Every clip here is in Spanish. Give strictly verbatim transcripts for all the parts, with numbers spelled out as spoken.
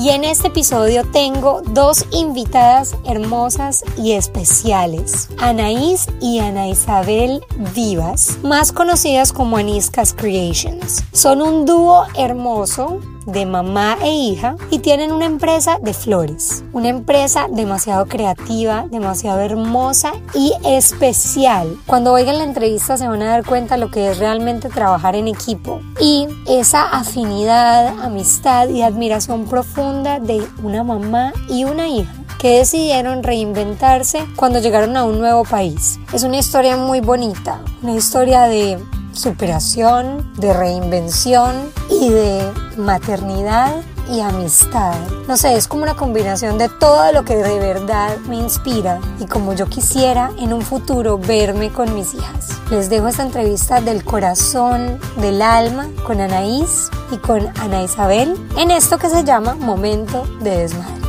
y en este episodio tengo dos invitadas hermosas y especiales, Anaís y Ana Isabel Vivas, más conocidas como Aniscas Creations. Son un dúo hermoso de mamá e hija y tienen una empresa de flores, una empresa demasiado creativa, demasiado hermosa y especial. Cuando oigan la entrevista se van a dar cuenta lo que es realmente trabajar en equipo y esa afinidad, amistad y admiración profunda de una mamá y una hija que decidieron reinventarse cuando llegaron a un nuevo país. Es una historia muy bonita, una historia de superación, de reinvención y de maternidad y amistad. No sé, es como una combinación de todo lo que de verdad me inspira y como yo quisiera en un futuro verme con mis hijas. Les dejo esta entrevista del corazón, del alma, con Anaís y con Ana Isabel en esto que se llama Momento de Desmadre.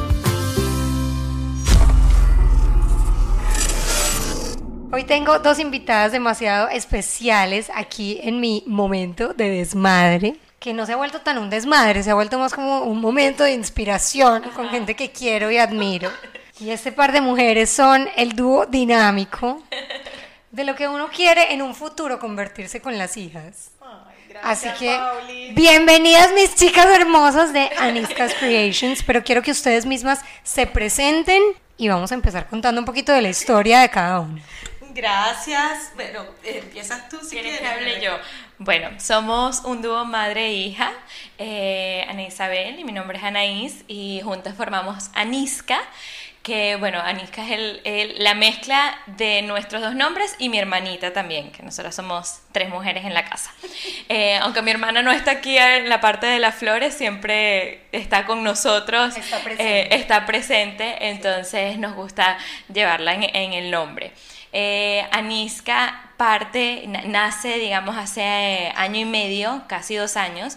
Hoy tengo dos invitadas demasiado especiales aquí en mi momento de desmadre, que no se ha vuelto tan un desmadre, se ha vuelto más como un momento de inspiración con gente que quiero y admiro. Y este par de mujeres son el dúo dinámico de lo que uno quiere en un futuro convertirse con las hijas. Ay, gracias, Así que Pauli. Bienvenidas mis chicas hermosas de Aniscas Creations, pero quiero que ustedes mismas se presenten y vamos a empezar contando un poquito de la historia de cada una. Gracias. Bueno, eh, empiezas tú si ¿Quieres quieres. que hable yo? Bueno, somos un dúo madre e hija, eh, Ana Isabel y mi nombre es Anaís y juntas formamos Anisca, que bueno, Anisca es el, el, la mezcla de nuestros dos nombres y mi hermanita también, que nosotras somos tres mujeres en la casa. Eh, aunque mi hermana no está aquí en la parte de las flores, siempre está con nosotros, está presente, eh, está presente entonces nos gusta llevarla en, en el nombre. Eh, Anisca parte, nace, digamos, hace eh, año y medio, casi dos años,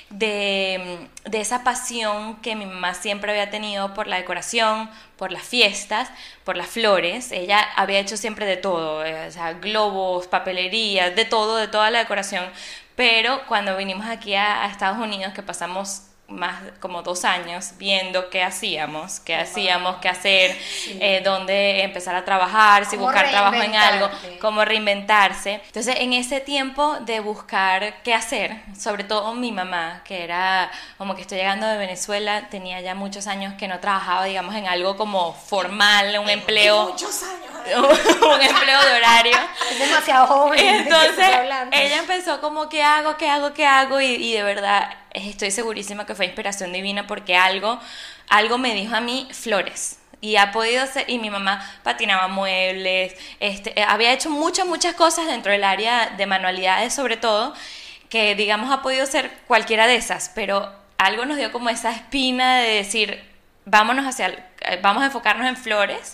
de, de esa pasión que mi mamá siempre había tenido por la decoración, por las fiestas, por las flores. Ella había hecho siempre de todo, eh, o sea, globos, papelería, de todo, de toda la decoración. Pero cuando vinimos aquí a, a Estados Unidos, que pasamos más como dos años viendo qué hacíamos, qué wow. hacíamos, qué hacer, sí. eh, dónde empezar a trabajar, si buscar trabajo en algo, cómo reinventarse. Entonces, en ese tiempo de buscar qué hacer, sobre todo mi mamá, que era como que estoy llegando de Venezuela, tenía ya muchos años que no trabajaba, digamos, en algo como formal, un empleo. Muchos años. un empleo de horario. Es demasiado joven. Entonces, ella empezó como, ¿qué hago, qué hago, qué hago? Y, y de verdad, estoy segurísima que fue inspiración divina porque algo, algo me dijo a mí, flores. Y ha podido ser, y mi mamá patinaba muebles, este, había hecho muchas, muchas cosas dentro del área de manualidades sobre todo, que digamos ha podido ser cualquiera de esas, pero algo nos dio como esa espina de decir, vámonos hacia, vamos a enfocarnos en flores,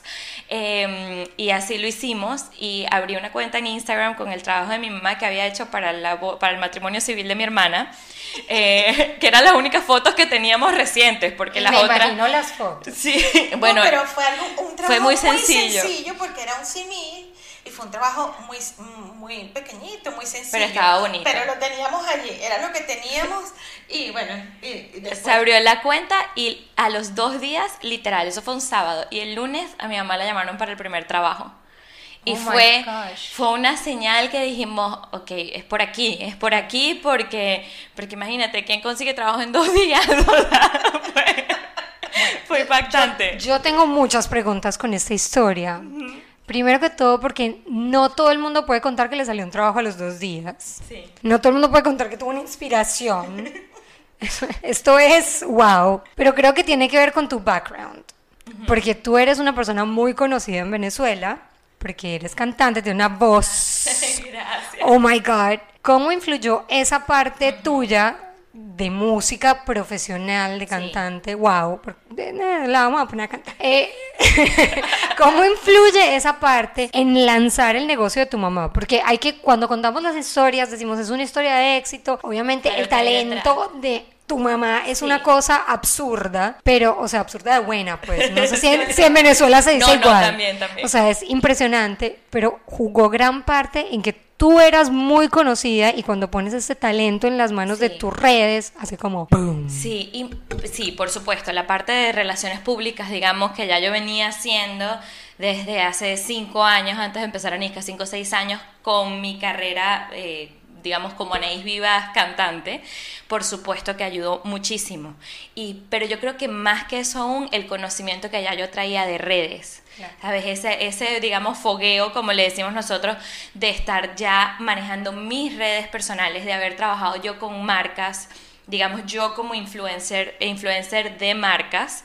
eh, y así lo hicimos y abrí una cuenta en Instagram con el trabajo de mi mamá que había hecho para, la, para el matrimonio civil de mi hermana, eh, que eran las únicas fotos que teníamos recientes, porque y las me otras... Me imagino las fotos. Sí, bueno, no, pero fue algo, un trabajo fue muy sencillo. muy sencillo porque era un símil y fue un trabajo muy, muy pequeñito, muy sencillo. Pero estaba bonito. Pero lo teníamos allí, era lo que teníamos y bueno, y, y después... Se abrió la cuenta y a los dos días, literal, eso fue un sábado, y el lunes a mi mamá la llamaron para el primer trabajo. Y oh fue, fue una señal que dijimos, ok, es por aquí, es por aquí porque, porque imagínate, ¿quién consigue trabajo en dos días? fue, fue impactante. Yo, yo tengo muchas preguntas con esta historia. Uh-huh. Primero que todo porque no todo el mundo puede contar que le salió un trabajo a los dos días. Sí. No todo el mundo puede contar que tuvo una inspiración. Esto es wow. Pero creo que tiene que ver con tu background. Uh-huh. Porque tú eres una persona muy conocida en Venezuela. Porque eres cantante, tienes una voz. Gracias. Oh my God. ¿Cómo influyó esa parte uh-huh. tuya de música profesional, de cantante? Sí. Wow. La vamos a poner a cantar. Eh, ¿Cómo influye esa parte en lanzar el negocio de tu mamá? Porque hay que, cuando contamos las historias, decimos es una historia de éxito. Obviamente, claro, el talento de tu mamá es Sí. una cosa absurda, pero, o sea, absurda de buena, pues, no sé si en, si en Venezuela se dice No, no, igual. también, también. O sea, es impresionante, pero jugó gran parte en que tú eras muy conocida y cuando pones este talento en las manos de Sí. tus redes, hace como ¡boom! Sí, y, sí, por supuesto, la parte de relaciones públicas, digamos que ya yo venía haciendo desde hace cinco años, antes de empezar Anisca, cinco o seis años, con mi carrera, eh, digamos, como Anaís Vivas cantante, por supuesto que ayudó muchísimo. Y, pero yo creo que más que eso aún, el conocimiento que ya yo traía de redes. Claro. ¿Sabes? Ese, ese, digamos, fogueo, como le decimos nosotros, de estar ya manejando mis redes personales, de haber trabajado yo con marcas, digamos, yo como influencer, influencer de marcas,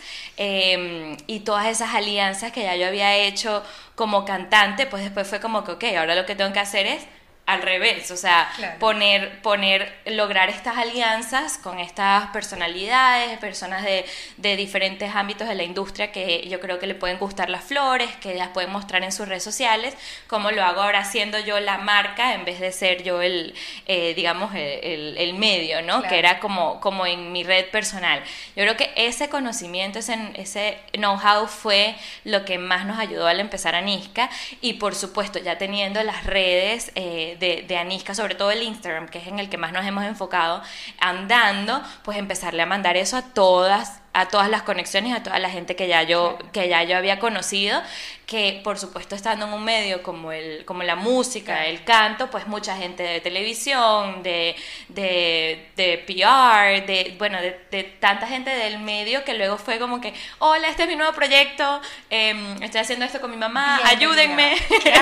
eh, y todas esas alianzas que ya yo había hecho como cantante, pues después fue como que, ok, ahora lo que tengo que hacer es al revés, o sea, Claro. poner, poner, lograr estas alianzas con estas personalidades, personas de, de diferentes ámbitos de la industria que yo creo que le pueden gustar las flores, que las pueden mostrar en sus redes sociales, como lo hago ahora siendo yo la marca en vez de ser yo el, eh, digamos, el, el, el medio, ¿no? Claro. Que era como, como en mi red personal. Yo creo que ese conocimiento, ese, ese know-how fue lo que más nos ayudó al empezar Anisca, y por supuesto ya teniendo las redes eh, de, de Anisca, sobre todo el Instagram, que es en el que más nos hemos enfocado, andando, pues empezarle a mandar eso a todas a todas las conexiones, a toda la gente que ya yo, que ya yo había conocido, que por supuesto estando en un medio como, el, como la música, el canto, pues mucha gente de televisión, de, de, de P R, de, bueno, de, de tanta gente del medio que luego fue como que, hola, este es mi nuevo proyecto, eh, estoy haciendo esto con mi mamá, Bienvenida. ayúdenme.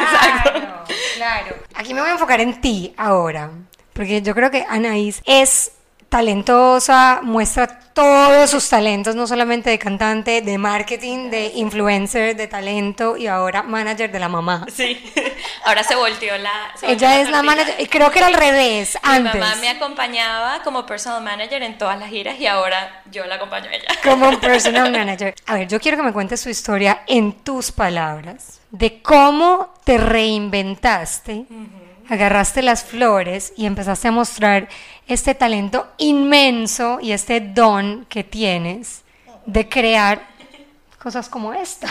Claro, claro. Aquí me voy a enfocar en ti ahora, porque yo creo que Anaís es talentosa, muestra todos sus talentos, no solamente de cantante, de marketing, de influencer, de talento y ahora manager de la mamá. Sí, ahora se volteó la... se volteó Ella es la tortilla. manager, y creo que era al revés, Mi antes. mamá me acompañaba como personal manager en todas las giras y ahora yo la acompaño a ella. Como personal manager. A ver, yo quiero que me cuentes tu historia en tus palabras, de cómo te reinventaste, agarraste las flores y empezaste a mostrar este talento inmenso y este don que tienes de crear cosas como esta.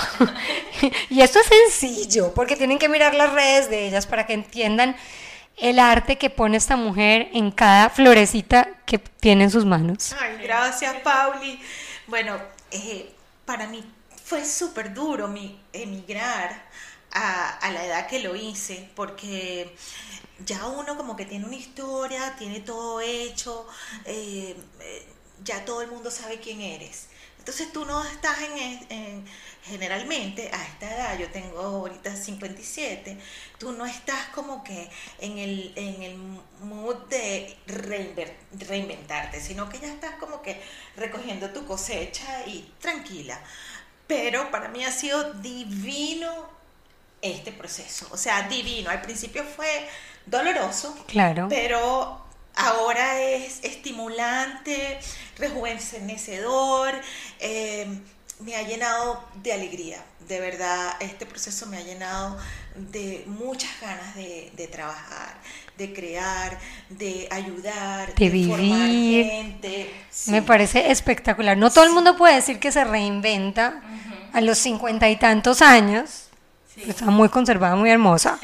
Y esto es sencillo, porque tienen que mirar las redes de ellas para que entiendan el arte que pone esta mujer en cada florecita que tiene en sus manos. Ay, gracias, Pauli. Bueno, eh, para mí fue súper duro mi, emigrar a, a la edad que lo hice, porque ya uno como que tiene una historia, tiene todo hecho, eh, eh, ya todo el mundo sabe quién eres. Entonces tú no estás en, en, generalmente a esta edad, yo tengo ahorita cincuenta y siete, tú no estás como que en el, en el mood de reinver, reinventarte, sino que ya estás como que recogiendo tu cosecha y tranquila. Pero para mí ha sido divino este proceso, o sea, divino. Al principio fue doloroso, Claro. pero ahora es estimulante, rejuvenecedor, eh, me ha llenado de alegría. De verdad, este proceso me ha llenado de muchas ganas de, de trabajar, de crear, de ayudar, De de, formar vivir. gente. Sí. Me parece espectacular. No todo el mundo puede decir que se reinventa a los cincuenta y tantos años. Está muy conservada, muy hermosa.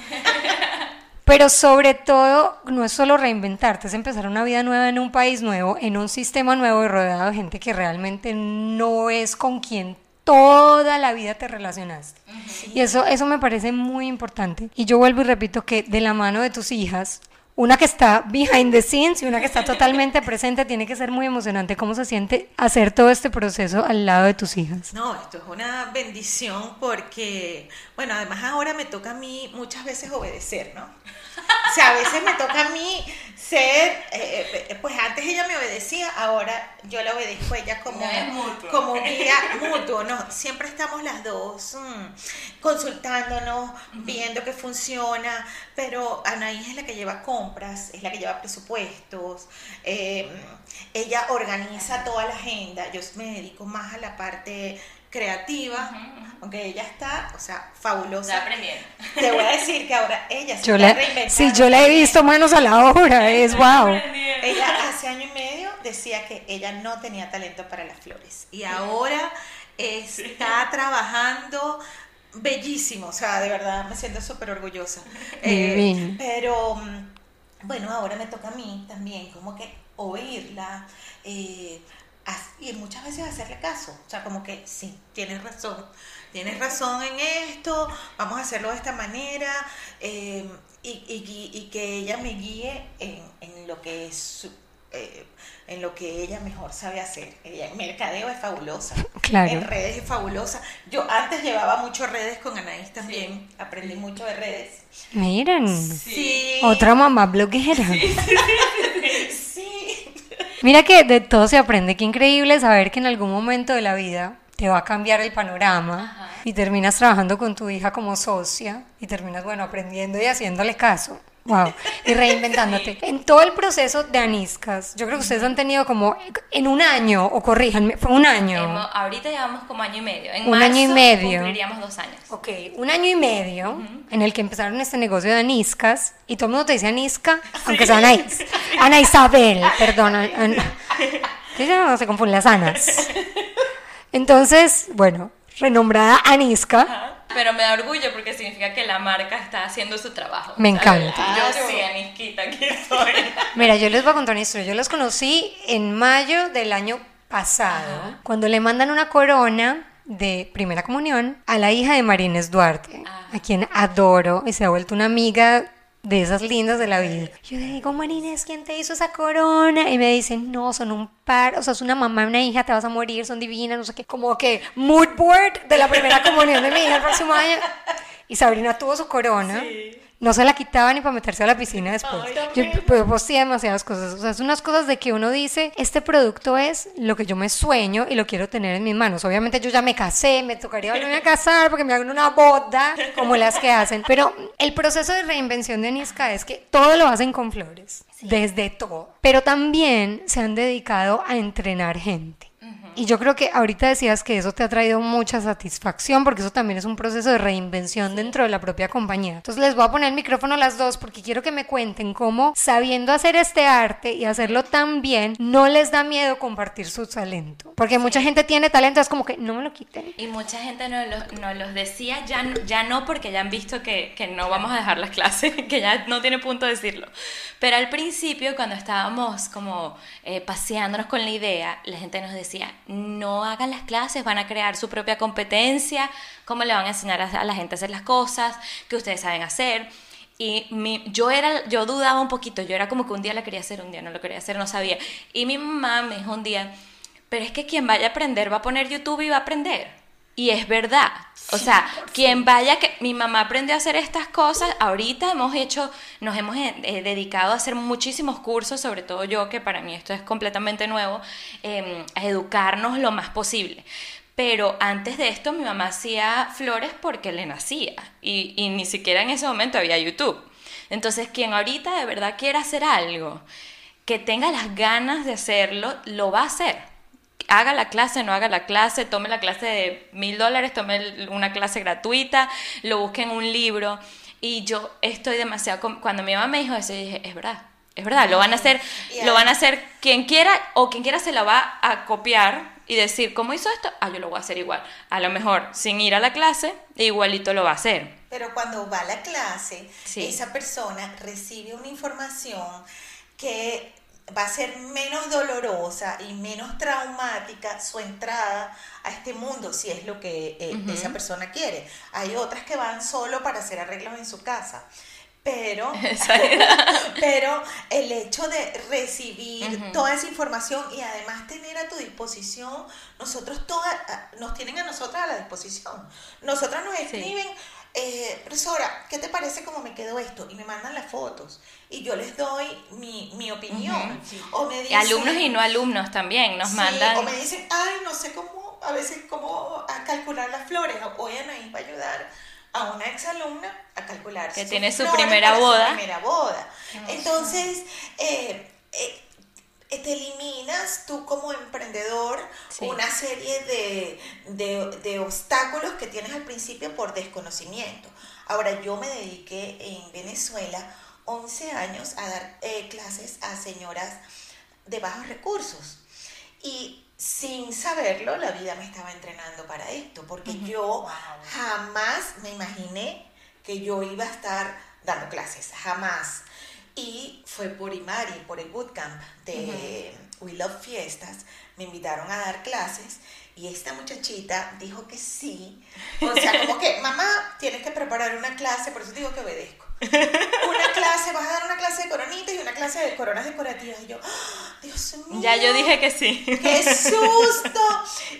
Pero sobre todo, no es solo reinventarte, es empezar una vida nueva en un país nuevo, en un sistema nuevo y rodeado de gente que realmente no es con quien toda la vida te relacionaste. Sí. Y eso, eso me parece muy importante. Y yo vuelvo y repito que de la mano de tus hijas, una que está behind the scenes y una que está totalmente presente, tiene que ser muy emocionante. ¿Cómo se siente hacer todo este proceso al lado de tus hijas? No, esto es una bendición porque, bueno, además ahora me toca a mí muchas veces obedecer, ¿no? O sea, a veces me toca a mí ser, eh, eh, pues antes ella me obedecía, ahora yo la obedezco a ella como, No es mutuo. como guía mutuo, ¿no? Siempre estamos las dos mm, consultándonos, viendo que funciona, pero Anaís es la que lleva compras, es la que lleva presupuestos, eh, ella organiza toda la agenda, yo me dedico más a la parte creativa, aunque ella está, o sea, fabulosa. Está aprendiendo. Te voy a decir que ahora ella se Yo está la, reinventando. sí, yo la he visto manos a la obra, es wow. Ella hace año y medio decía que ella no tenía talento para las flores y ahora está trabajando bellísimo, o sea, de verdad me siento súper orgullosa. Eh, pero bueno, ahora me toca a mí también como que oírla, eh, y muchas veces hacerle caso, o sea, como que sí, tienes razón, tienes razón en esto, vamos a hacerlo de esta manera, eh, y, y, y que ella me guíe en, en lo que es su, eh, en lo que ella mejor sabe hacer. Ella en mercadeo es fabulosa, claro. En redes es fabulosa. Yo antes llevaba mucho redes con Anaís también, sí. Aprendí mucho de redes. Miren, sí. Otra mamá bloguera. Sí, sí, sí, sí. Sí. Mira que de todo se aprende, qué increíble saber que en algún momento de la vida te va a cambiar el panorama. Ajá. Y terminas trabajando con tu hija como socia y terminas, bueno, aprendiendo y haciéndole caso. Wow, y reinventándote. Sí. En todo el proceso de Aniscas, yo creo que ustedes han tenido como en un año, o corríjanme, fue un año. Hemos, ahorita llevamos como año y medio. En un marzo año y medio. Cumpliríamos dos años. Ok, un año y medio uh-huh. en el que empezaron este negocio de Aniscas, y todo el mundo te dice Anisca, sí. aunque sea Anaís. Ana Isabel, perdón. Ana, no se confunden las Anas. Entonces, bueno, renombrada Anisca. Ajá. Pero me da orgullo porque significa que la marca está haciendo su trabajo. Me encanta. Yo sí, Anisquita, aquí estoy. Mira, yo les voy a contar una historia. Yo los conocí en mayo del año pasado, Ajá. cuando le mandan una corona de primera comunión a la hija de Marines Duarte, Ajá. a quien adoro y se ha vuelto una amiga de esas lindas de la vida. Yo le digo, Marines, ¿quién te hizo esa corona? Y me dicen, no, son un par, o sea, es una mamá y una hija, te vas a morir, son divinas, no sé qué. Como que mood board de la primera comunión de mi hija el próximo año. Y Sabrina tuvo su corona. Sí. No se la quitaba ni para meterse a la piscina después. Ay, yo pues, posté demasiadas cosas. O sea, es unas cosas de que uno dice, este producto es lo que yo me sueño y lo quiero tener en mis manos. Obviamente yo ya me casé, me tocaría volverme a casar porque me hagan una boda como las que hacen. Pero el proceso de reinvención de Anisca es que todo lo hacen con flores. Sí. Desde todo. Pero también se han dedicado a entrenar gente. Y yo creo que ahorita decías que eso te ha traído mucha satisfacción porque eso también es un proceso de reinvención sí. dentro de la propia compañía. Entonces les voy a poner el micrófono a las dos porque quiero que me cuenten cómo, sabiendo hacer este arte y hacerlo tan bien, no les da miedo compartir su talento. Porque sí. mucha gente tiene talento, es como que no me lo quiten. Y mucha gente nos los, nos los decía, ya, ya no porque ya han visto que, que no vamos a dejar las clases, que ya no tiene punto decirlo. Pero al principio, cuando estábamos como eh, paseándonos con la idea, la gente nos decía, no hagan las clases, van a crear su propia competencia, cómo le van a enseñar a la gente a hacer las cosas que ustedes saben hacer. Y mi, yo era yo dudaba un poquito, yo era como que un día la quería hacer, un día no lo quería hacer, no sabía. Y mi mamá me dijo un día, pero es que quien vaya a aprender va a poner YouTube y va a aprender. Y es verdad, o sea, quien vaya, que mi mamá aprendió a hacer estas cosas, ahorita hemos hecho, nos hemos eh, dedicado a hacer muchísimos cursos, sobre todo yo, que para mí esto es completamente nuevo, eh, a educarnos lo más posible. Pero antes de esto mi mamá hacía flores porque le nacía y, y ni siquiera en ese momento había YouTube. Entonces, quien ahorita de verdad quiera hacer algo, que tenga las ganas de hacerlo, lo va a hacer. Haga la clase, no haga la clase, tome la clase de mil dólares, tome una clase gratuita, lo busque en un libro. Y yo estoy demasiado... Cuando mi mamá me dijo eso, yo dije, es verdad, es verdad, lo van a hacer, yeah. lo van a hacer quien quiera, o quien quiera se la va a copiar y decir, ¿cómo hizo esto? Ah, yo lo voy a hacer igual. A lo mejor, sin ir a la clase, igualito lo va a hacer. Pero cuando va a la clase, sí. esa persona recibe una información que va a ser menos dolorosa y menos traumática su entrada a este mundo, si es lo que eh, uh-huh. esa persona quiere. Hay otras que van solo para hacer arreglos en su casa. Pero, pero el hecho de recibir uh-huh. toda esa información y además tener a tu disposición, nosotros todas, nos tienen a nosotras a la disposición. Nosotras nos escriben, sí. eh, profesora, ¿qué te parece cómo me quedó esto? Y me mandan las fotos y yo les doy mi, mi opinión. Uh-huh, sí. O me dicen, y alumnos y no alumnos también nos sí, mandan. O me dicen, ay, no sé cómo, a veces cómo a calcular las flores. Oye, Anaís va a ayudar a una exalumna a calcular que tiene su primera boda. Su primera boda. Entonces, eh, eh, te eliminas tú como emprendedor sí. una serie de, de, de obstáculos que tienes al principio por desconocimiento. Ahora, yo me dediqué en Venezuela once años a dar eh, clases a señoras de bajos recursos. Y sin saberlo, la vida me estaba entrenando para esto, porque uh-huh. yo wow. jamás me imaginé que yo iba a estar dando clases, jamás. Y fue por Imari, por el bootcamp de uh-huh. We Love Fiestas, me invitaron a dar clases y esta muchachita dijo que sí. O sea, como que, mamá, tienes que preparar una clase, por eso digo que obedezco. Una clase, vas a dar una clase de coronitas y una clase de coronas decorativas. Y yo, ¡oh, Dios mío! Ya yo dije que sí. ¡Qué susto!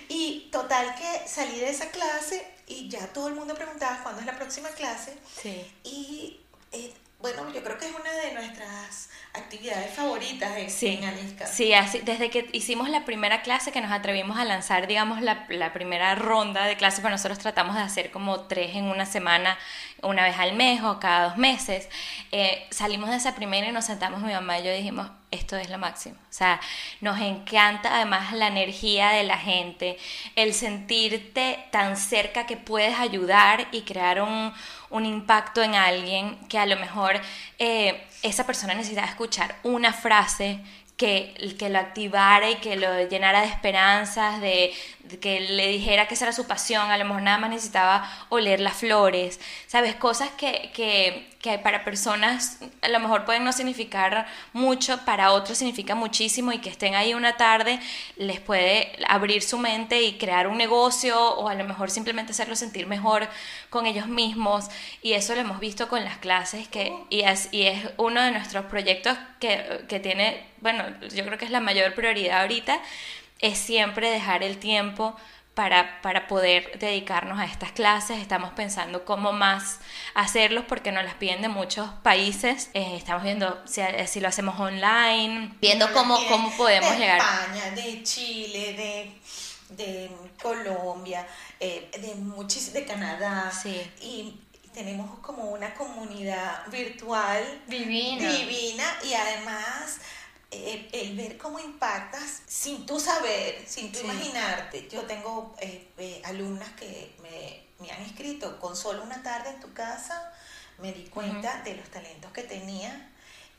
Y total que salí de esa clase y ya todo el mundo preguntaba cuándo es la próxima clase. Sí. Y eh, bueno, yo creo que es una de nuestras actividades favoritas en, sí, en Anisca. Sí, así, desde que hicimos la primera clase, que nos atrevimos a lanzar, digamos, la, la primera ronda de clases, pues nosotros tratamos de hacer como tres en una semana, una vez al mes o cada dos meses. Eh, salimos de esa primera y nos sentamos mi mamá y yo dijimos, esto es lo máximo. O sea, nos encanta además la energía de la gente, el sentirte tan cerca que puedes ayudar y crear un, un impacto en alguien que a lo mejor eh, esa persona necesitaba escuchar una frase que, que lo activara y que lo llenara de esperanzas, de, de que le dijera que esa era su pasión. A lo mejor nada más necesitaba oler las flores, ¿sabes? Cosas que, que, que para personas a lo mejor pueden no significar mucho, para otros significa muchísimo, y que estén ahí una tarde les puede abrir su mente y crear un negocio, o a lo mejor simplemente hacerlos sentir mejor con ellos mismos. Y eso lo hemos visto con las clases, que, y, es, y es uno de nuestros proyectos que, que tiene, bueno, yo creo que es la mayor prioridad ahorita, es siempre dejar el tiempo para, para poder dedicarnos a estas clases. Estamos pensando cómo más hacerlos, porque nos las piden de muchos países. Eh, estamos viendo si, si lo hacemos online, viendo cómo, cómo podemos de llegar. De España, de Chile, de, de Colombia, eh, de, muchis, de Canadá. Sí. Y tenemos como una comunidad virtual divina, divina y además eh, el ver cómo impactas sin tú saber, sin tú sí. imaginarte. Yo tengo eh, eh, alumnas que me, me han escrito, con solo una tarde en tu casa me di cuenta uh-huh. de los talentos que tenía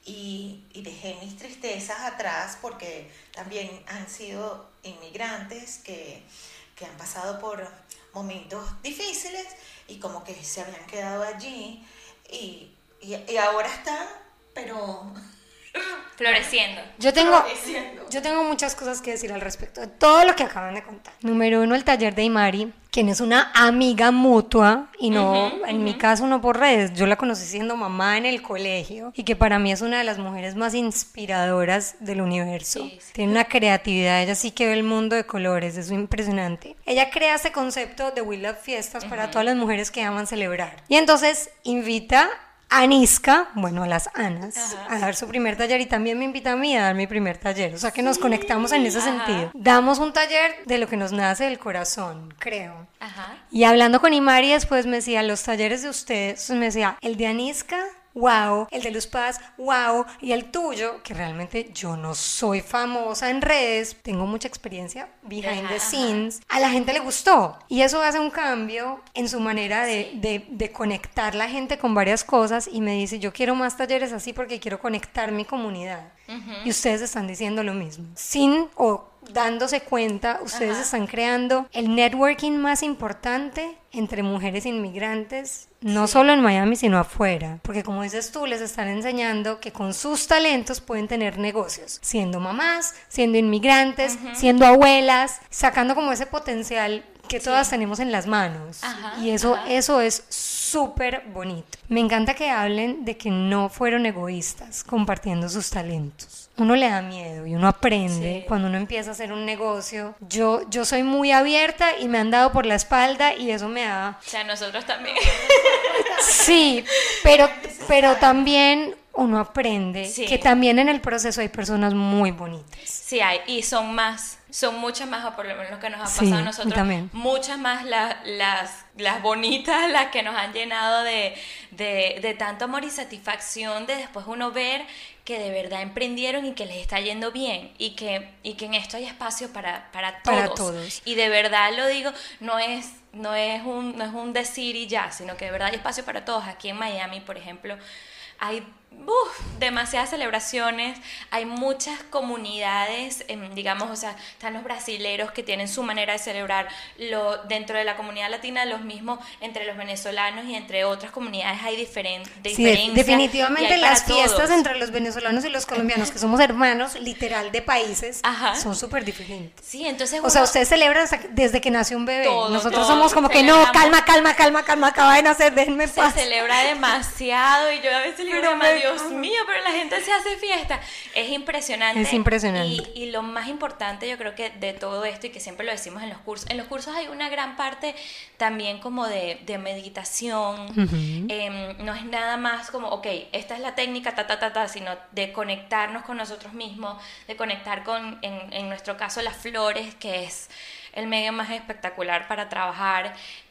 y, y dejé mis tristezas atrás, porque también han sido inmigrantes que, que han pasado por momentos difíciles y como que se habían quedado allí y, y, y ahora están, pero floreciendo. Yo tengo, yo tengo muchas cosas que decir al respecto de todo lo que acaban de contar. Número uno, el taller de Imari, quien es una amiga mutua, y no, uh-huh, en uh-huh. mi caso no por redes. Yo la conocí siendo mamá en el colegio, y que para mí es una de las mujeres más inspiradoras del universo. Sí, sí. Tiene una creatividad, ella sí que ve el mundo de colores, es impresionante. Ella crea este concepto de We Love Fiestas uh-huh. para todas las mujeres que aman celebrar. Y entonces invita Anisca, bueno, a las Anas, ajá. a dar su primer taller, y también me invita a mí a dar mi primer taller, o sea que nos sí, conectamos en ese ajá. sentido. Damos un taller de lo que nos nace del corazón, creo. Ajá. Y hablando con Imari después me decía, los talleres de ustedes, me decía, el de Anisca, wow, el de Luz Paz, wow, y el tuyo, que realmente yo no soy famosa en redes, tengo mucha experiencia behind ajá, the scenes, ajá. a la gente le gustó, y eso hace un cambio en su manera de, sí. de, de conectar la gente con varias cosas, y me dice, yo quiero más talleres así porque quiero conectar mi comunidad, uh-huh. y ustedes están diciendo lo mismo, sin o dándose cuenta, ustedes ajá. están creando el networking más importante entre mujeres inmigrantes, no sí. solo en Miami, sino afuera, porque como dices tú, les están enseñando que con sus talentos pueden tener negocios, siendo mamás, siendo inmigrantes, uh-huh. siendo abuelas, sacando como ese potencial que todas sí. tenemos en las manos, ajá, y eso, ajá. eso es súper bonito. Me encanta que hablen de que no fueron egoístas compartiendo sus talentos. Uno le da miedo y uno aprende sí. cuando uno empieza a hacer un negocio. Yo, yo soy muy abierta y me han dado por la espalda y eso me da... O sea, nosotros también. Sí, pero, pero también uno aprende sí. que también en el proceso hay personas muy bonitas. Sí hay, y son más, son muchas más, o por lo menos lo que nos ha sí, pasado a nosotros, también. muchas más la, las, las bonitas, las que nos han llenado de, de, de tanto amor y satisfacción, de después uno ver que de verdad emprendieron y que les está yendo bien, y que, y que en esto hay espacio para, para, todos. para todos. Y de verdad lo digo, no es, no, es un, no es un decir y ya, sino que de verdad hay espacio para todos. Aquí en Miami, por ejemplo, hay Uf, demasiadas celebraciones, hay muchas comunidades, eh, digamos, o sea, están los brasileros que tienen su manera de celebrar, lo, dentro de la comunidad latina, los mismos entre los venezolanos y entre otras comunidades hay diferen, sí, diferencias. Definitivamente las fiestas todos. entre los venezolanos y los colombianos, que somos hermanos, literal, de países, Ajá. son súper diferentes. Sí, entonces O uno, sea, ustedes celebran hasta que- desde que nació un bebé. Todo, Nosotros todo. somos como que no, Celebramos. calma, calma, calma, calma, acaba de nacer, déjenme en se paz. celebra demasiado y yo a veces le digo, Pero "Mamá, me- Dios mío, pero la gente se hace fiesta". Es impresionante. Es impresionante. Y, y lo más importante yo creo que de todo esto, y que siempre lo decimos en los cursos, en los cursos hay una gran parte también como de, de meditación. Ujú. Eh, no es nada más como, ok, esta es la técnica, ta, ta, ta, ta, sino de conectarnos con nosotros mismos, de conectar con, en, en nuestro caso, las flores, que es el medio más espectacular para trabajar,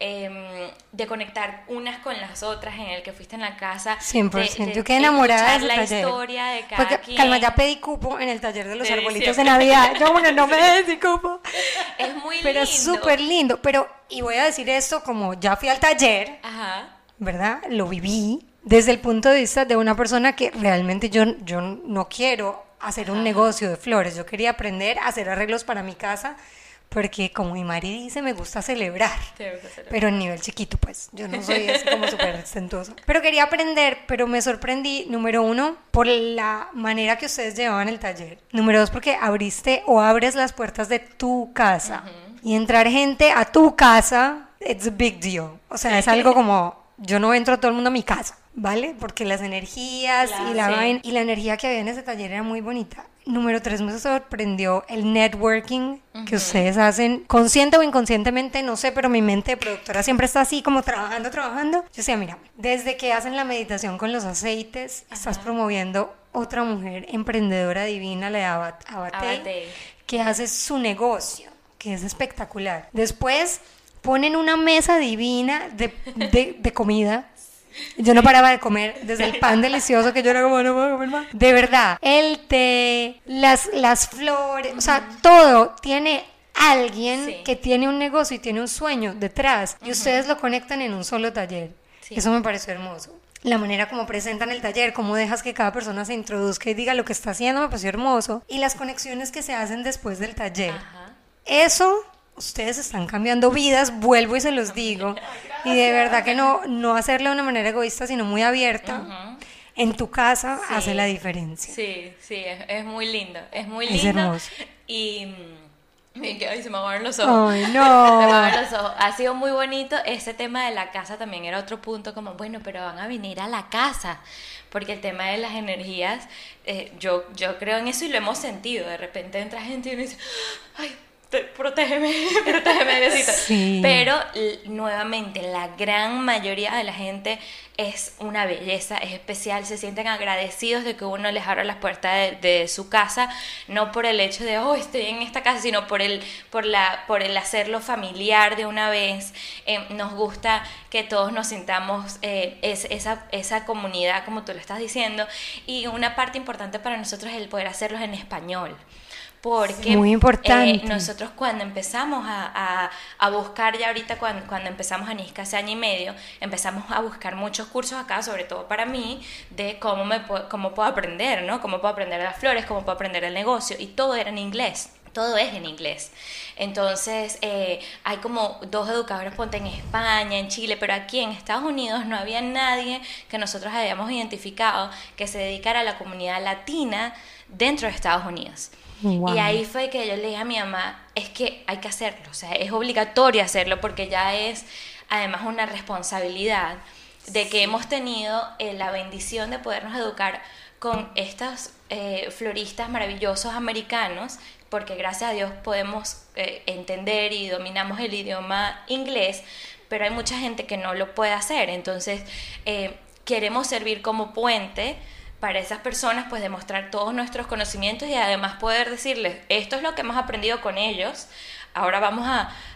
eh, de conectar unas con las otras, en el que fuiste en la casa. cien por ciento. de- de Yo quedé enamorada de escuchar ese la taller. historia de cada Porque, quien. calma, ya pedí cupo en el taller de los De arbolitos de diciembre. Navidad. Yo, bueno, no me des mi cupo. Es muy Pero es lindo. súper lindo. Pero, y voy a decir esto, como ya fui al taller, Ajá. ¿verdad? Lo viví desde el punto de vista de una persona que realmente yo, yo no quiero hacer un Ajá. negocio de flores. Yo quería aprender a hacer arreglos para mi casa porque, como mi Mari dice, me gusta celebrar. Te gusta celebrar. Pero en nivel chiquito, pues. Yo no soy así como súper ostentosa. Pero quería aprender, pero me sorprendí, número uno, por la manera que ustedes llevaban el taller. Número dos, porque abriste o abres las puertas de tu casa. Y entrar gente a tu casa, it's a big deal. O sea, es algo como, yo no entro a todo el mundo a mi casa, ¿vale? Porque las energías Claro, y la sí. vaina- y la energía que había en ese taller era muy bonita. Número tres, me sorprendió el networking que ustedes hacen, consciente o inconscientemente, no sé, pero mi mente de productora siempre está así como trabajando, trabajando. Yo decía, mira, desde que hacen la meditación con los aceites, estás promoviendo otra mujer emprendedora divina, la de Abat- Abate, Abate. que hace su negocio, que es espectacular. Después ponen una mesa divina de, de, de comida. Yo no paraba de comer, desde el pan delicioso que yo era como, no puedo comer más. De verdad, el té, las, las flores, o sea, todo tiene alguien Sí. que tiene un negocio y tiene un sueño detrás. Y ustedes lo conectan en un solo taller. Sí. Eso me pareció hermoso. La manera como presentan el taller, cómo dejas que cada persona se introduzca y diga lo que está haciendo, me pareció hermoso. Y las conexiones que se hacen después del taller. Ajá. Eso, ustedes están cambiando vidas, vuelvo y se los digo. Y de verdad que no, no hacerlo de una manera egoísta, sino muy abierta. Ujú. En tu casa Sí. hace la diferencia. Sí, sí, es, es muy lindo, es muy Es lindo. hermoso. Y mm, y que- ay, se me aguaron los ojos. Ay, Se me aguaron no. los ojos. Ha sido muy bonito. Ese tema de la casa también era otro punto, como, bueno, pero van a venir a la casa. Porque el tema de las energías, eh, yo, yo creo en eso y lo hemos sentido. De repente entra gente y uno dice, ay, te- protégeme, protégeme, Diosito. Sí. Pero l- nuevamente, la gran mayoría de la gente es una belleza, es especial, se sienten agradecidos de que uno les abra las puertas de, de su casa, no por el hecho de, oh, estoy en esta casa, sino por el, por la, por el hacerlo familiar de una vez. Eh, nos gusta que todos nos sintamos eh, es, esa, esa comunidad, como tú lo estás diciendo, y una parte importante para nosotros es el poder hacerlos en español. Porque Muy importante. eh, nosotros cuando empezamos a, a, a buscar, ya ahorita cuando, cuando empezamos a Anisca hace año y medio, empezamos a buscar muchos cursos acá, sobre todo para mí, de cómo, me, pu- cómo puedo aprender, ¿no? Cómo puedo aprender las flores, cómo puedo aprender el negocio, y todo era en inglés. Todo es en inglés. Entonces, eh, hay como dos educadores, ponte en España, en Chile, pero aquí en Estados Unidos no había nadie que nosotros habíamos identificado que se dedicara a la comunidad latina dentro de Estados Unidos. Wow. Y ahí fue que yo le dije a mi mamá, es que hay que hacerlo, o sea, es obligatorio hacerlo porque ya es además una responsabilidad de que hemos tenido eh, la bendición de podernos educar con estos eh, floristas maravillosos americanos, porque gracias a Dios podemos eh, entender y dominamos el idioma inglés, pero hay mucha gente que no lo puede hacer, entonces eh, queremos servir como puente para esas personas, pues demostrar todos nuestros conocimientos y además poder decirles, esto es lo que hemos aprendido con ellos, ahora vamos a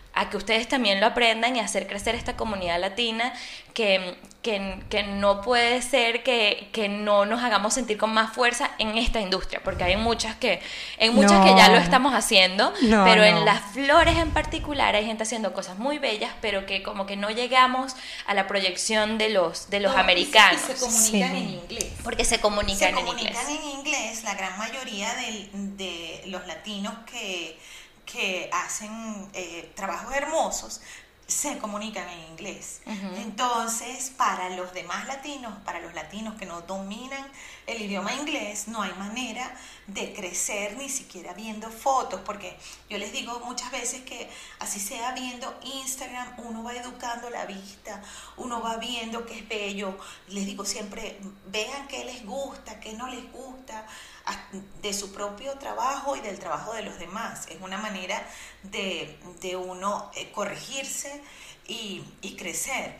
a que ustedes también lo aprendan y hacer crecer esta comunidad latina que, que, que no puede ser que, que no nos hagamos sentir con más fuerza en esta industria, porque hay muchas que, en muchas No. que ya lo estamos haciendo, No, pero no. en las flores en particular hay gente haciendo cosas muy bellas, pero que como que no llegamos a la proyección de los, de los No, y se- americanos, Y se comunican Sí. en inglés. porque se comunican Se en comunican inglés. en inglés, la gran mayoría del- de los latinos que, que hacen eh, trabajos hermosos se comunican en inglés. Ujú. Entonces, para los demás latinos, para los latinos que no dominan el idioma inglés, no hay manera de crecer ni siquiera viendo fotos, porque yo les digo muchas veces que así sea viendo Instagram, uno va educando la vista, uno va viendo qué es bello. Les digo siempre, vean qué les gusta, qué no les gusta, de su propio trabajo y del trabajo de los demás. Es una manera de, de uno eh, corregirse y, y crecer.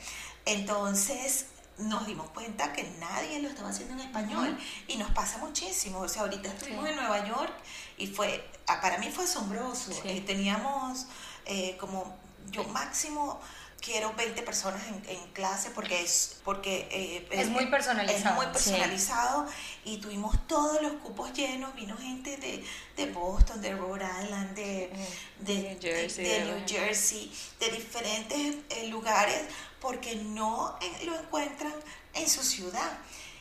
Entonces nos dimos cuenta que nadie lo estaba haciendo en español y nos pasa muchísimo. O sea, ahorita estuvimos Sí. en Nueva York y fue, ah, para mí fue asombroso. Sí. Eh, teníamos eh, como yo máximo quiero veinte personas en, en clase porque es porque eh, Es muy personalizado. es muy personalizado y tuvimos todos los cupos llenos. Vino gente de, de Boston, de Rhode Island, de, de, New Jersey, de, de de New Los- Jersey, de diferentes eh, lugares porque no eh, lo encuentran en su ciudad.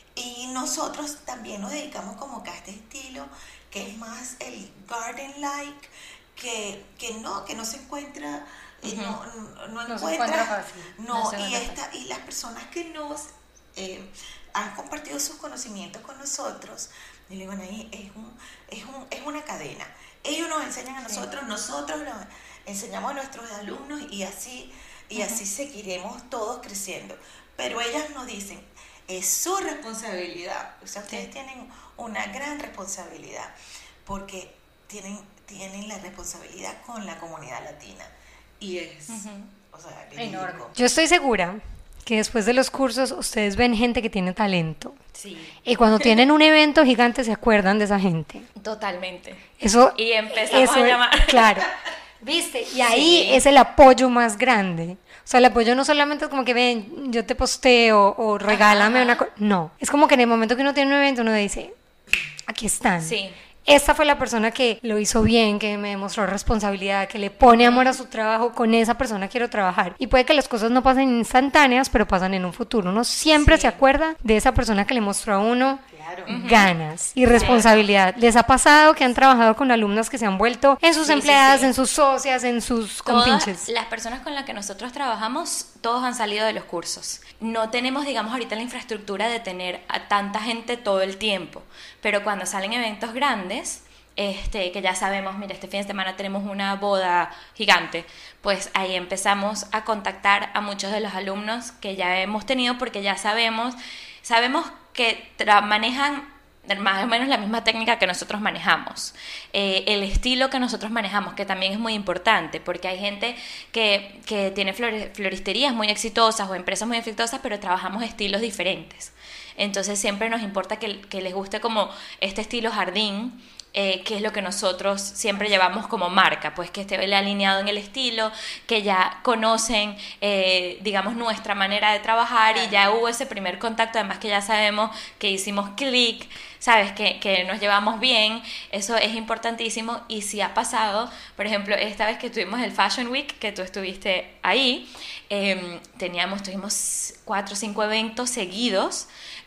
Y nosotros también nos dedicamos como que a este estilo que es más el garden-like, que, que no, que no se encuentra, eh, Ujú. no, no, no No se encuentra, encuentra fácil. no, No se y, encuentra esta, y las personas que nos eh, han compartido sus conocimientos con nosotros, y le digo, ahí es, un, es, un, es una cadena. Ellos nos enseñan a nosotros, nosotros nos enseñamos a nuestros alumnos y así, y así seguiremos todos creciendo. Pero ellas nos dicen, es su responsabilidad. O sea, ustedes Sí. tienen una gran responsabilidad porque tienen, tienen la responsabilidad con la comunidad latina. Y es, Ujú. o sea, Enorme. ridículo. Yo estoy segura que después de los cursos ustedes ven gente que tiene talento. Sí, Y cuando tienen un evento gigante se acuerdan de esa gente. totalmente. Eso, Y empezamos eso a es- llamar. Claro. ¿Viste? Y ahí Sí. es el apoyo más grande. O sea, el apoyo no solamente es como que ven, yo te posteo o regálame Ajá. una cosa. No. Es como que en el momento que uno tiene un evento uno dice, aquí están. Sí. Esta fue la persona que lo hizo bien, que me demostró responsabilidad, que le pone amor a su trabajo. Con esa persona quiero trabajar. Y puede que las cosas no pasen instantáneas, pero pasan en un futuro. Uno siempre Sí. se acuerda de esa persona que le mostró a uno Claro. ganas y responsabilidad. ¿Les ha pasado que han trabajado con alumnas que se han vuelto en sus Sí, sí, empleadas, sí. en sus socias, en sus Todas compinches? las personas con las que nosotros trabajamos, todos han salido de los cursos. No tenemos, digamos, ahorita la infraestructura de tener a tanta gente todo el tiempo, pero cuando salen eventos grandes, este, que ya sabemos, mira, este fin de semana tenemos una boda gigante, pues ahí empezamos a contactar a muchos de los alumnos que ya hemos tenido porque ya sabemos, sabemos que tra- manejan más o menos la misma técnica que nosotros manejamos, eh, el estilo que nosotros manejamos, que también es muy importante, porque hay gente que, que tiene flore- floristerías muy exitosas o empresas muy exitosas, pero trabajamos estilos diferentes. Entonces siempre nos importa que, que les guste como este estilo jardín, eh, que es lo que nosotros siempre llevamos como marca, pues que esté alineado en el estilo, que ya conocen, eh, digamos, nuestra manera de trabajar y ya hubo ese primer contacto, además que ya sabemos que hicimos clic, sabes, que, que nos llevamos bien, eso es importantísimo. Y si ha pasado, por ejemplo, esta vez que tuvimos el Fashion Week, que tú estuviste ahí, eh, teníamos, tuvimos cuatro o cinco eventos seguidos,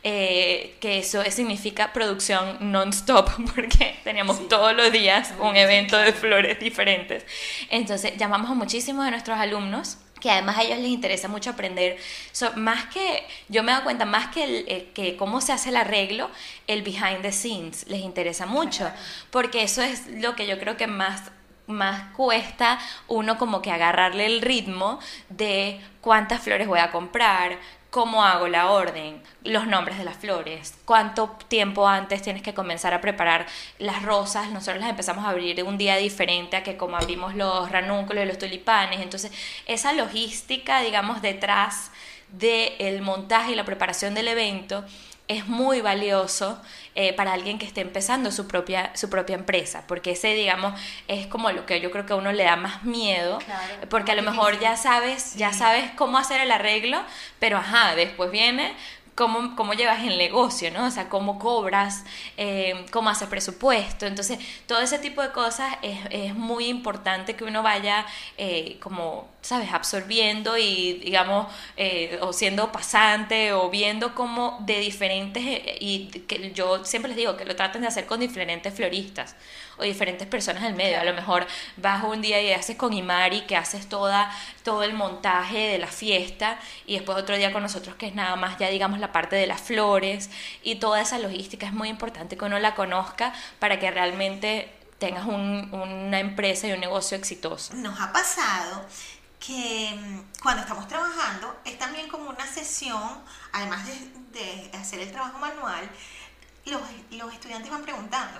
eh, que eso significa producción non-stop, porque teníamos Sí. todos los días un Sí, evento de claro. flores diferentes. Entonces llamamos a muchísimos de nuestros alumnos, que además a ellos les interesa mucho aprender, so, más que, yo me he dado cuenta, más que, el, eh, que cómo se hace el arreglo, el behind the scenes les interesa mucho, Claro. porque eso es lo que yo creo que más más cuesta uno como que agarrarle el ritmo de cuántas flores voy a comprar, cómo hago la orden, los nombres de las flores, cuánto tiempo antes tienes que comenzar a preparar las rosas. Nosotros las empezamos a abrir un día diferente a que como abrimos los ranúnculos y los tulipanes. Entonces esa logística, digamos, detrás del montaje y la preparación del evento es muy valioso eh, para alguien que esté empezando su propia, su propia empresa, porque ese, digamos, es como lo que yo creo que a uno le da más miedo, claro, porque a lo mejor ya sabes, sí. ya sabes cómo hacer el arreglo, pero ajá, después viene cómo, cómo llevas el negocio, ¿no? O sea, cómo cobras, eh, cómo haces presupuesto. Entonces, todo ese tipo de cosas es, es muy importante que uno vaya eh, como, ¿sabes?, absorbiendo y, digamos, eh, o siendo pasante o viendo cómo de diferentes, eh, y que yo siempre les digo que lo traten de hacer con diferentes floristas o diferentes personas del medio. Claro. A lo mejor vas un día y haces con Imari, que haces toda, todo el montaje de la fiesta, y después otro día con nosotros, que es nada más ya, digamos, la parte de las flores, y toda esa logística es muy importante que uno la conozca para que realmente tengas un, una empresa y un negocio exitoso. Nos ha pasado que cuando estamos trabajando es también como una sesión, además de, de hacer el trabajo manual, los, los estudiantes van preguntando,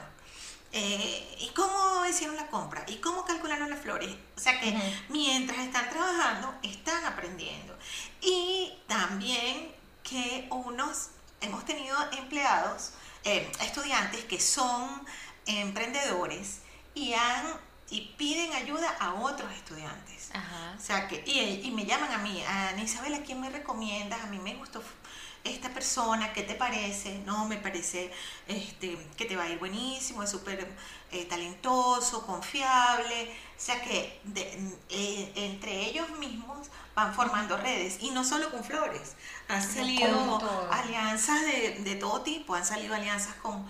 eh, ¿y cómo hicieron la compra? ¿Y cómo calcularon las flores? O sea que uh-huh. mientras están trabajando, están aprendiendo. Y también que unos, hemos tenido empleados, eh, estudiantes que son emprendedores y han y piden ayuda a otros estudiantes. Ajá. O sea que y, y me llaman a mí, a Ana Isabel, ¿a quién me recomiendas? A mí me gustó esta persona, ¿qué te parece? No, me parece este, que te va a ir buenísimo, es súper eh, talentoso, confiable. O sea que de, eh, entre ellos mismos van formando redes, y no solo con flores, han salido alianzas de, de todo tipo, han salido alianzas con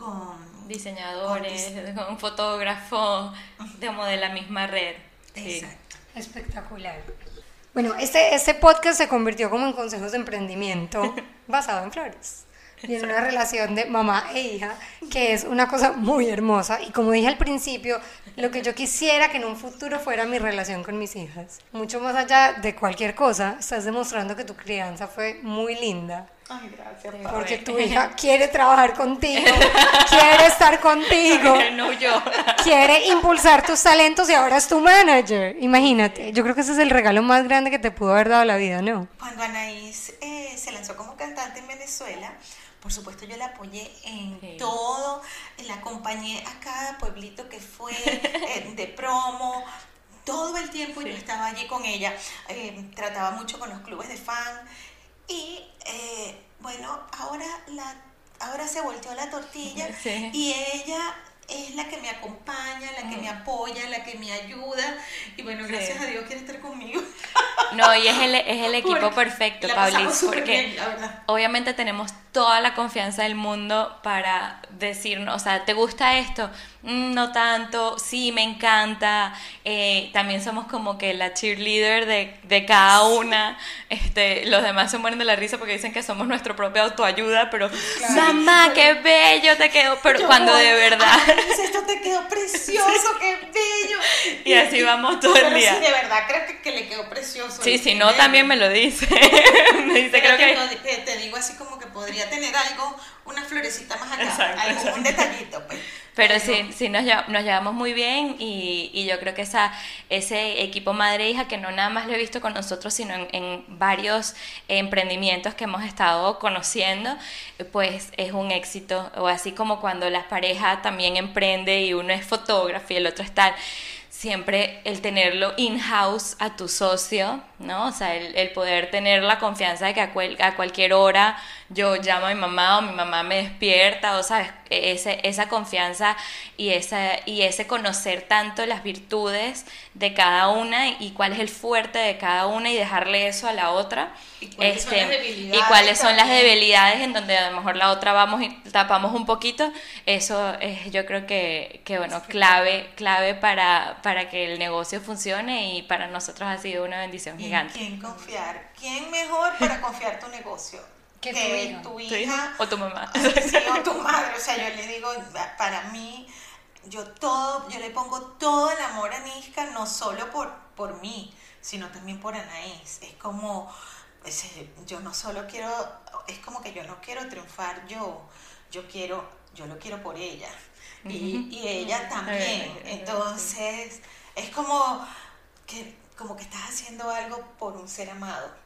con diseñadores, con, con fotógrafos, como de la misma red. Sí. Exacto. Espectacular. Bueno, este, este podcast se convirtió como en consejos de emprendimiento basado en flores. Y en una relación de mamá e hija, que es una cosa muy hermosa. Y como dije al principio, lo que yo quisiera que en un futuro fuera mi relación con mis hijas. Mucho más allá de cualquier cosa, estás demostrando que tu crianza fue muy linda. Ay, gracias, padre. Porque tu hija quiere trabajar contigo, quiere estar contigo, no yo. quiere impulsar tus talentos y ahora es tu manager. Imagínate, yo creo que ese es el regalo más grande que te pudo haber dado la vida, ¿no? Cuando Anaís eh, se lanzó como cantante en Venezuela, por supuesto yo la apoyé en sí. todo, la acompañé a cada pueblito que fue eh, de promo. Todo el tiempo sí. yo estaba allí con ella, eh, trataba mucho con los clubes de fan. Y eh, bueno, ahora la ahora se volteó la tortilla sí. y ella es la que me acompaña, la que me apoya, la que me ayuda, y bueno, gracias sí. a Dios quiere estar conmigo. No, y es el, es el equipo porque perfecto, Paulis, porque bien, la verdad. Obviamente tenemos toda la confianza del mundo para decirnos, o sea, ¿te gusta esto? Mm, no tanto, sí, me encanta. Eh, también somos como que la cheerleader de, de cada una. Este, los demás se mueren de la risa porque dicen que somos nuestra propia autoayuda, pero claro. mamá, qué bello te quedó, pero yo cuando voy, de verdad... Ay, esto te quedó precioso, qué bello. Y así vamos todo pero el día. Sí, de verdad, creo que, que le quedó precioso. Sí, si no, también me lo dice. Me dice, pero creo que... que... Te digo así como que podría tener algo, una florecita más acá, exacto, algo, exacto. un detallito, pues. Pero, pero sí, sí nos, nos llevamos muy bien, y, y yo creo que esa, ese equipo madre-hija, que no nada más lo he visto con nosotros, sino en, en varios emprendimientos que hemos estado conociendo, pues es un éxito. O así como cuando las parejas también emprenden y uno es fotógrafo y el otro es tal, siempre el tenerlo in-house a tu socio, ¿no? O sea, el, el poder tener la confianza de que a, cual, a cualquier hora yo llamo a mi mamá o mi mamá me despierta, o sabes, ese, esa confianza y, esa, y ese conocer tanto las virtudes de cada una y cuál es el fuerte de cada una y dejarle eso a la otra. ¿Y cuáles este, son las debilidades? Y cuáles son las debilidades en donde a lo mejor la otra vamos y tapamos un poquito. Eso es, yo creo que, que bueno, clave, clave para, para que el negocio funcione, y para nosotros ha sido una bendición gigante. ¿En quién confiar? ¿Quién mejor para confiar tu negocio? Que tu hija, tu hija o tu mamá. Sí, o tu madre. O sea, yo le digo, para mí, yo todo, yo le pongo todo el amor a Niska, no solo por, por mí, sino también por Anaís. Es como, es, yo no solo quiero, es como que yo no quiero triunfar yo, yo quiero, yo lo quiero por ella. Y, y ella también. Entonces, es como que, como que estás haciendo algo por un ser amado.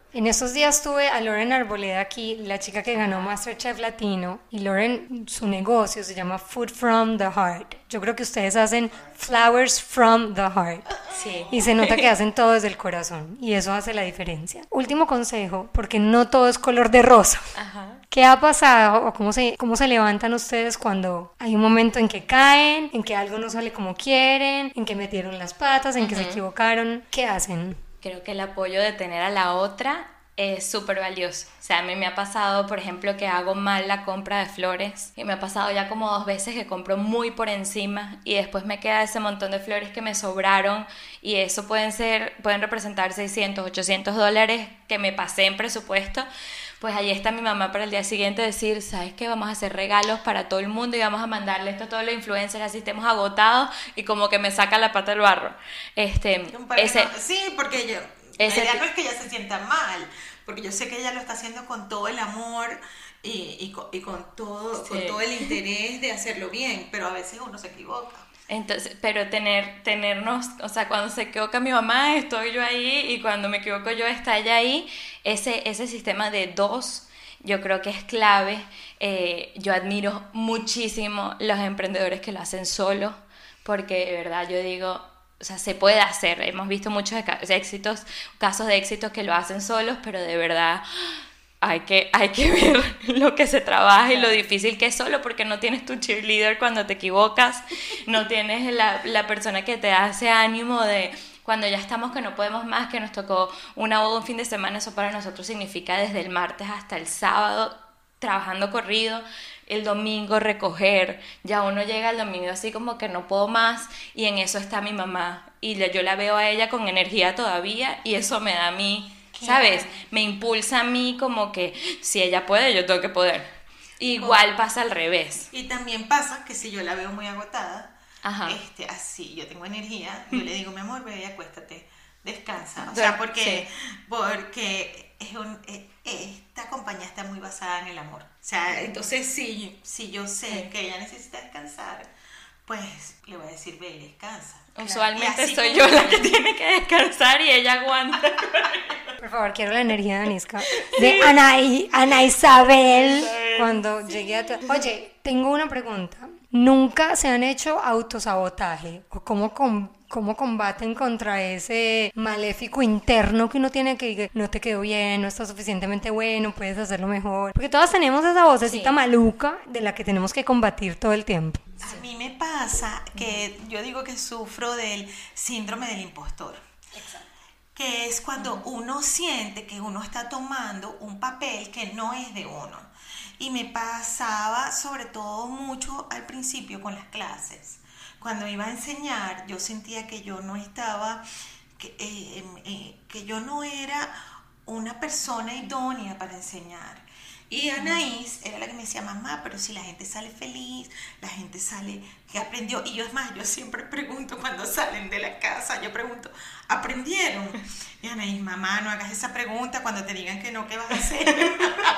En estos días tuve a Lauren Arboleda aquí, la chica que ganó MasterChef Latino, y Lauren, su negocio se llama Food from the Heart. Yo creo que ustedes hacen flowers from the heart. Sí. Y se nota que hacen todo desde el corazón, y eso hace la diferencia. Último consejo, porque no todo es color de rosa. Ajá. ¿Qué ha pasado o cómo se, cómo se levantan ustedes cuando hay un momento en que caen, en que algo no sale como quieren, en que metieron las patas, en que se equivocaron? ¿Qué hacen? Creo que el apoyo de tener a la otra es súper valioso. O sea, a mí me ha pasado, por ejemplo, que hago mal la compra de flores. Y me ha pasado ya como dos veces que compro muy por encima y después me queda ese montón de flores que me sobraron y eso pueden ser, pueden representar seiscientos, ochocientos dólares que me pasé en presupuesto. Pues ahí está mi mamá para el día siguiente decir, ¿sabes qué? Vamos a hacer regalos para todo el mundo y vamos a mandarle esto a todos los influencers, así estemos agotados, y como que me saca la pata del barro. Este, ese, no, sí, porque yo, ese, la idea no es que ella se sienta mal, porque yo sé que ella lo está haciendo con todo el amor y, y, con, y con, todo, sí. con todo el interés de hacerlo bien, pero a veces uno se equivoca. Entonces, pero tener, tenernos, o sea, cuando se equivoca mi mamá, estoy yo ahí, y cuando me equivoco yo, está ella ahí. Ese, ese sistema de dos, yo creo que es clave. Eh, yo admiro muchísimo los emprendedores que lo hacen solos, porque de verdad yo digo, o sea, se puede hacer. Hemos visto muchos éxitos, casos de éxitos que lo hacen solos, pero de verdad hay que, hay que ver lo que se trabaja y lo difícil que es solo, porque no tienes tu cheerleader cuando te equivocas, no tienes la, la persona que te hace ánimo de cuando ya estamos que no podemos más, que nos tocó una boda un fin de semana. Eso para nosotros significa desde el martes hasta el sábado trabajando corrido, el domingo recoger, ya uno llega el domingo así como que no puedo más, y en eso está mi mamá y yo la veo a ella con energía todavía y eso me da a mí, ¿sabes? Me impulsa a mí como que si ella puede, yo tengo que poder. Igual pasa al revés. Y también pasa que si yo la veo muy agotada, Ajá. este, así, yo tengo energía, yo le digo, mi amor, ve y acuéstate, descansa. O sea, porque, sí. porque es un, esta compañía está muy basada en el amor. O sea, entonces si, si yo sé sí. que ella necesita descansar, pues le voy a decir, ve y descansa. Usualmente soy yo la que tiene que descansar y ella aguanta. Por favor, quiero la energía de Aniska. De Ana, Ana Isabel. Cuando llegué a... Tu... Oye, tengo una pregunta. ¿Nunca se han hecho autosabotaje? ¿O cómo, com, cómo combaten contra ese maléfico interno que uno tiene que no te quedó bien, no está suficientemente bueno, puedes hacerlo mejor? Porque todas tenemos esa vocecita sí. maluca de la que tenemos que combatir todo el tiempo. A mí me pasa que yo digo que sufro del síndrome del impostor. Exacto. Que es cuando uh-huh. uno siente que uno está tomando un papel que no es de uno. Y me pasaba sobre todo mucho al principio con las clases. Cuando iba a enseñar, yo sentía que yo no estaba, que, eh, eh, que yo no era una persona idónea para enseñar. Y Anaís era la que me decía, mamá, pero si la gente sale feliz, la gente sale que aprendió. Y yo, es más, yo siempre pregunto cuando salen de la casa, yo pregunto, ¿aprendieron? Y Anaís, mamá, no hagas esa pregunta, cuando te digan que no, ¿qué vas a hacer?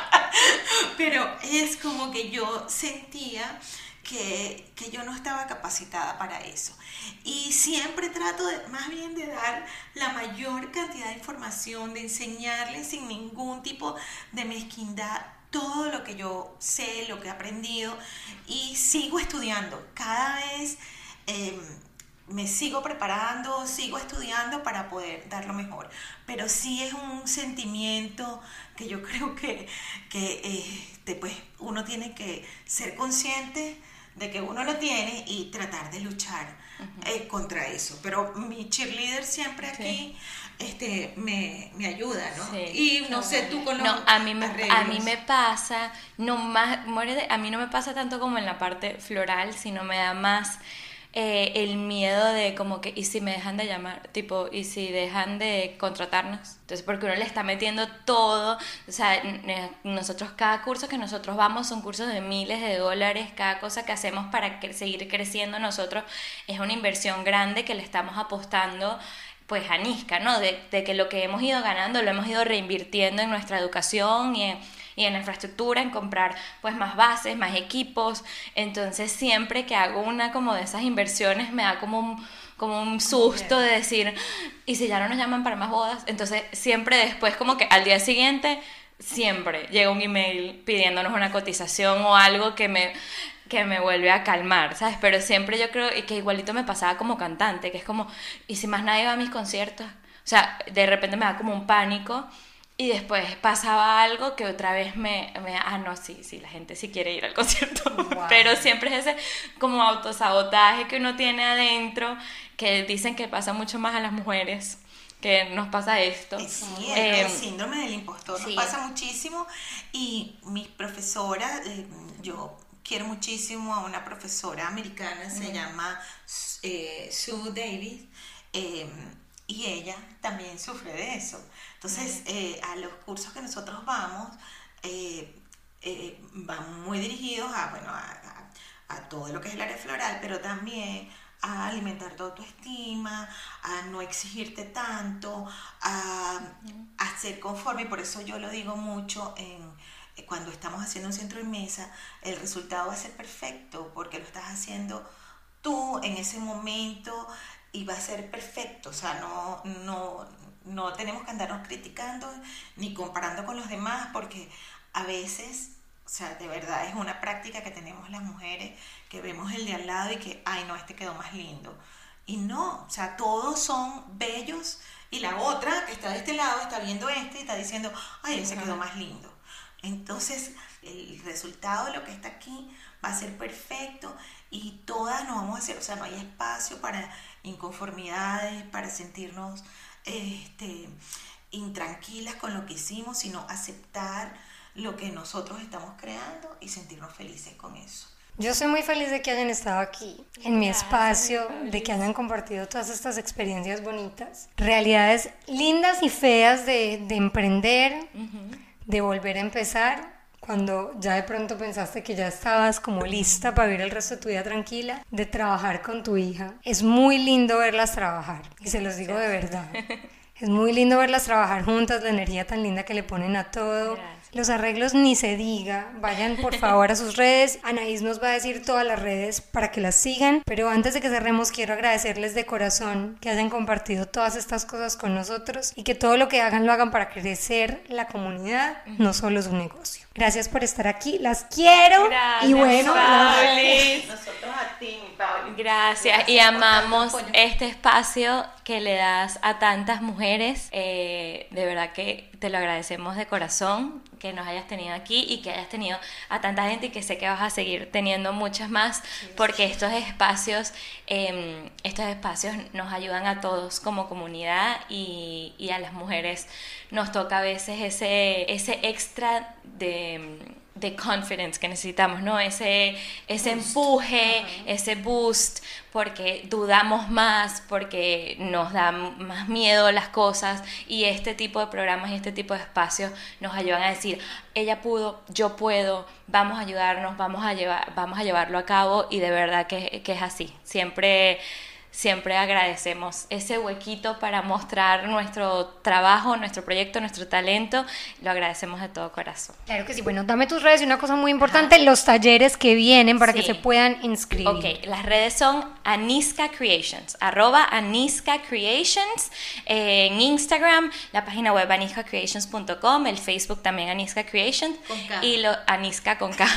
Pero es como que yo sentía que, que yo no estaba capacitada para eso. Y siempre trato de, más bien de dar la mayor cantidad de información, de enseñarles sin ningún tipo de mezquindad todo lo que yo sé, lo que he aprendido, y sigo estudiando. Cada vez eh, me sigo preparando, sigo estudiando para poder dar lo mejor. Pero sí es un sentimiento que yo creo que, que este, pues, uno tiene que ser consciente de que uno lo tiene y tratar de luchar uh-huh. eh, contra eso. Pero mi cheerleader siempre aquí sí. este, me, me ayuda, ¿no? Sí. Y no sé, tú con los no, a mí me a mí me pasa, no más, a mí no me pasa tanto como en la parte floral, sino me da más eh, el miedo de como que, ¿y si me dejan de llamar? Tipo, ¿y si dejan de contratarnos? Entonces, porque uno le está metiendo todo, o sea, nosotros, cada curso que nosotros vamos son cursos de miles de dólares, cada cosa que hacemos para que, seguir creciendo nosotros es una inversión grande que le estamos apostando pues a Aniska, ¿no? De, de que lo que hemos ido ganando lo hemos ido reinvirtiendo en nuestra educación y en, y en la infraestructura, en comprar pues más bases, más equipos. Entonces siempre que hago una como de esas inversiones me da como un, como un susto de decir, ¿y si ya no nos llaman para más bodas? Entonces siempre después, como que al día siguiente, siempre llega un email pidiéndonos una cotización o algo que me, que me vuelve a calmar, ¿sabes? Pero siempre yo creo que igualito me pasaba como cantante, que es como, ¿y si más nadie va a mis conciertos? O sea, de repente me da como un pánico. Y después pasaba algo que otra vez me, me... Ah, no, sí, sí, la gente sí quiere ir al concierto. Wow. Pero siempre es ese como autosabotaje que uno tiene adentro, que dicen que pasa mucho más a las mujeres, que nos pasa esto. Sí, el, eh, el síndrome del impostor sí. Nos pasa muchísimo. Y mis profesoras, eh, yo quiero muchísimo a una profesora americana, mm. se llama eh, Sue Davis, eh, y ella también sufre de eso. Entonces, eh, a los cursos que nosotros vamos, eh, eh, van muy dirigidos a, bueno, a, a, a todo lo que es el área floral, pero también a alimentar tu autoestima, a no exigirte tanto, a, a ser conforme. Y por eso yo lo digo mucho en, cuando estamos haciendo un centro de mesa, el resultado va a ser perfecto, porque lo estás haciendo tú en ese momento y va a ser perfecto. O sea, no... no No tenemos que andarnos criticando ni comparando con los demás, porque a veces, o sea, de verdad es una práctica que tenemos las mujeres, que vemos el de al lado y que, ay no, este quedó más lindo. Y no, o sea, todos son bellos y la otra que está de este lado está viendo este y está diciendo, ay, ese quedó más lindo. Entonces, el resultado de lo que está aquí va a ser perfecto y todas nos vamos a hacer, o sea, no hay espacio para inconformidades, para sentirnos Este, intranquilas con lo que hicimos, sino aceptar lo que nosotros estamos creando y sentirnos felices con eso. Yo soy muy feliz de que hayan estado aquí, en mi espacio, de que hayan compartido todas estas experiencias bonitas, realidades lindas y feas de, de emprender, uh-huh. de volver a empezar, cuando ya de pronto pensaste que ya estabas como lista para vivir el resto de tu vida tranquila, de trabajar con tu hija. Es muy lindo verlas trabajar, y se los digo de verdad. Es muy lindo verlas trabajar juntas, la energía tan linda que le ponen a todo. Gracias. Los arreglos ni se diga. Vayan por favor a sus redes. Anaís nos va a decir todas las redes para que las sigan. Pero antes de que cerremos, quiero agradecerles de corazón que hayan compartido todas estas cosas con nosotros y que todo lo que hagan lo hagan para crecer la comunidad, no solo su negocio. Gracias por estar aquí, las quiero. Gracias, y bueno, Pauli. Nosotros a ti, mi Pauli. Gracias, Gracias y amamos este espacio que le das a tantas mujeres. Eh, de verdad que te lo agradecemos de corazón, que nos hayas tenido aquí y que hayas tenido a tanta gente y que sé que vas a seguir teniendo muchas más, porque estos espacios, eh, estos espacios nos ayudan a todos como comunidad y, y a las mujeres nos toca a veces ese, ese extra de, de confidence que necesitamos, ¿no? Ese, ese empuje, uh-huh. ese boost, porque dudamos más, porque nos dan más miedo las cosas, y este tipo de programas y este tipo de espacios nos ayudan a decir, ella pudo, yo puedo, vamos a ayudarnos, vamos a llevar, vamos a llevarlo a cabo, y de verdad que, que es así. Siempre... Siempre agradecemos ese huequito para mostrar nuestro trabajo, nuestro proyecto, nuestro talento. Lo agradecemos de todo corazón. Claro que sí. Bueno, dame tus redes y una cosa muy importante, Ajá. los talleres que vienen para sí. que se puedan inscribir. Ok, las redes son Aniska Creations, arroba Aniska Creations, eh, en Instagram, la página web aniska creations punto com, el Facebook también Aniska Creations. Con K. Y lo, Aniska con K.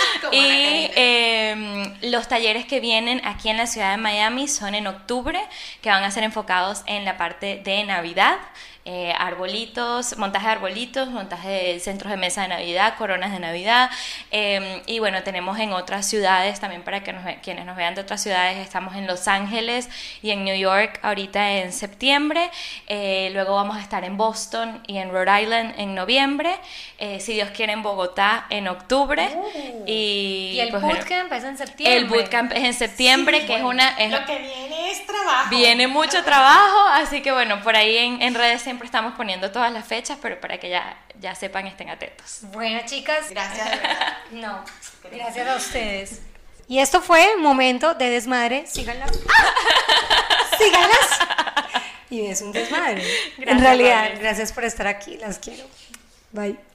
y eh, los talleres que vienen aquí en la ciudad de Miami son en en octubre, que van a ser enfocados en la parte de Navidad, eh, arbolitos, montaje de arbolitos, montaje de centros de mesa de Navidad, coronas de Navidad, eh, y bueno, tenemos en otras ciudades también, para que nos, quienes nos vean de otras ciudades, estamos en Los Ángeles y en New York ahorita en septiembre, eh, luego vamos a estar en Boston y en Rhode Island en noviembre, eh, si Dios quiere en Bogotá en octubre, uh, y, y el pues, bootcamp bueno, es en septiembre. El bootcamp es en septiembre, sí, que bueno, es una... Es, lo que viene es trabajo. Viene mucho trabajo, así que bueno, por ahí en, en redes siempre estamos poniendo todas las fechas, pero para que ya, ya sepan, estén atentos. Bueno, chicas, gracias de verdad. No, gracias a ustedes. Y esto fue Momento de Desmadre. Síganlas. ¡Ah! Síganlas. Y es un desmadre. Gracias, en realidad, Maris. Gracias por estar aquí. Las quiero. Bye.